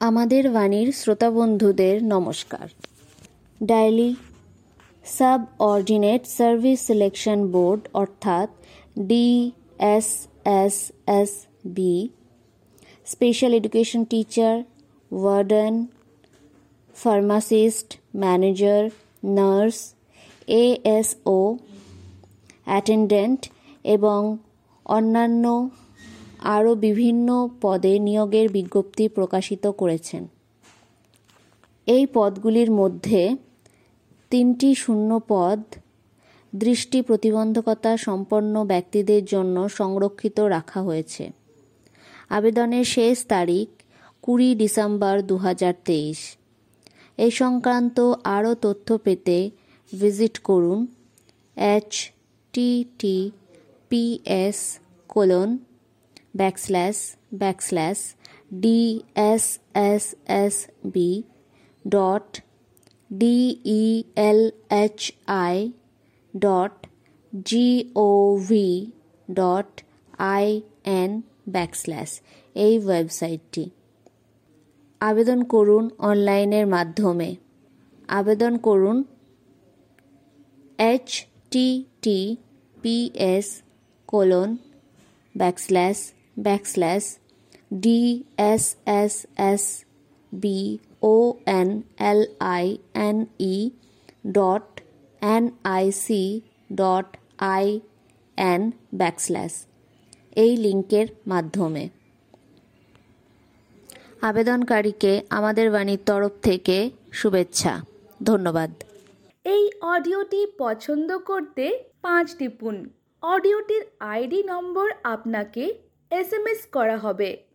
আমাদের বাণীর শ্রোতা বন্ধুদের নমস্কার। Delhi subordinate service selection board অর্থাৎ DSSSB, special education teacher, warden, pharmacist, manager, nurse, ASO, attendant এবং অন্যান্য আরও বিভিন্ন পদে নিয়োগের বিজ্ঞপ্তি প্রকাশিত করেছেন। এই পদগুলির মধ্যে 3টি শূন্য পদ দৃষ্টি প্রতিবন্ধকতা সম্পন্ন ব্যক্তিদের জন্য সংরক্ষিত রাখা হয়েছে। আবেদনের শেষ তারিখ 20 ডিসেম্বর 2023। এই সংক্রান্ত আরও তথ্য পেতে ভিজিট করুন https://dssb.delhi.gov.in/ এই ওয়েবসাইটটি। আবেদন করুন অনলাইনের মাধ্যমে। আবেদন করুন https://dssb.online.nic.in/ এই লিঙ্কের মাধ্যমে। আবেদনকারীকে আমাদের বাণীর তরফ থেকে শুভেচ্ছা। ধন্যবাদ। এই অডিওটি পছন্দ করতে 5 টিপুন। অডিওটির ID নম্বর আপনাকে SMS করা হবে।